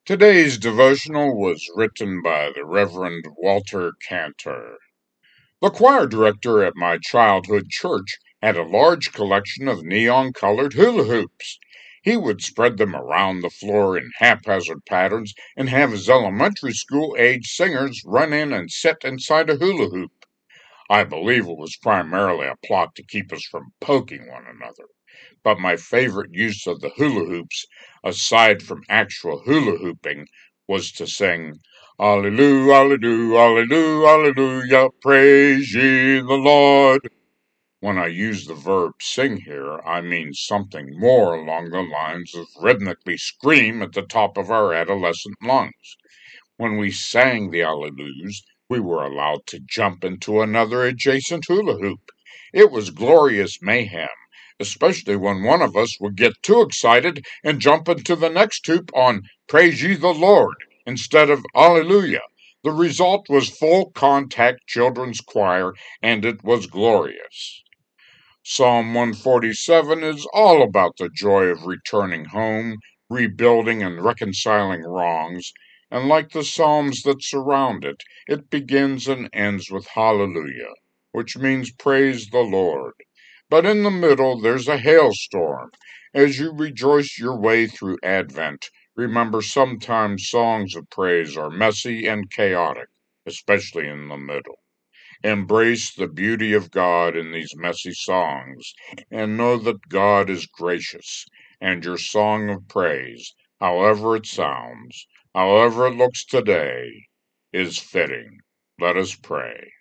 Today's devotional was written by the Reverend Walter Cantor. The choir director at my childhood church had a large collection of neon-colored hula hoops. He would spread them around the floor in haphazard patterns and have his elementary school-age singers run in and sit inside a hula hoop. I believe it was primarily a plot to keep us from poking one another. But my favorite use of the hula hoops, aside from actual hula hooping, was to sing, Alleluia, Alleluia, Alleluia, Alleluia, praise ye the Lord. When I use the verb sing here, I mean something more along the lines of rhythmically scream at the top of our adolescent lungs. When we sang the Alleluias, we were allowed to jump into another adjacent hula hoop. It was glorious mayhem, especially when one of us would get too excited and jump into the next hoop on Praise Ye the Lord instead of Alleluia. The result was full contact children's choir, and it was glorious. Psalm 147 is all about the joy of returning home, rebuilding and reconciling wrongs, and like the psalms that surround it, it begins and ends with hallelujah, which means praise the Lord. But in the middle there's a hailstorm. As you rejoice your way through Advent, remember sometimes songs of praise are messy and chaotic, especially in the middle. Embrace the beauty of God in these messy songs, and know that God is gracious, and your song of praise, however it sounds, however it looks today, is fitting. Let us pray.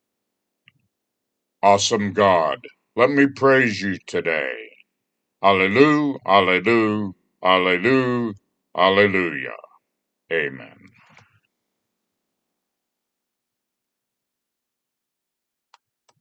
Awesome God, let me praise you today. Alleluia, Alleluia, Alleluia, Alleluia. Amen.